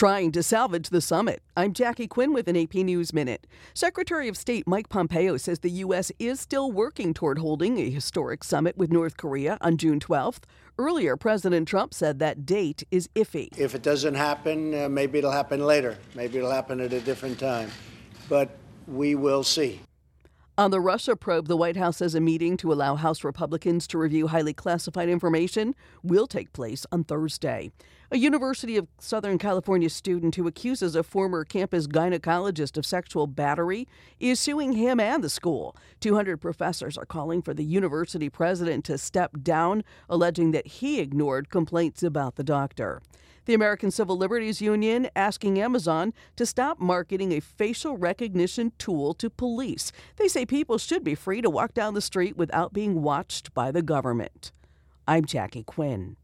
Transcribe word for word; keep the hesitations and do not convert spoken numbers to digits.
trying to salvage the summit. I'm Jackie Quinn with an A P News Minute. Secretary of State Mike Pompeo says the U S is still working toward holding a historic summit with North Korea on June twelfth. Earlier, President Trump said that date is iffy. If it doesn't happen, uh, maybe it'll happen later. Maybe it'll happen at a different time. But we will see. On the Russia probe, the White House says a meeting to allow House Republicans to review highly classified information will take place on Thursday. A University of Southern California student who accuses a former campus gynecologist of sexual battery is suing him and the school. two hundred professors are calling for the university president to step down, alleging that he ignored complaints about the doctor. The American Civil Liberties Union asking Amazon to stop marketing a facial recognition tool to police. They say people should be free to walk down the street without being watched by the government. I'm Jackie Quinn.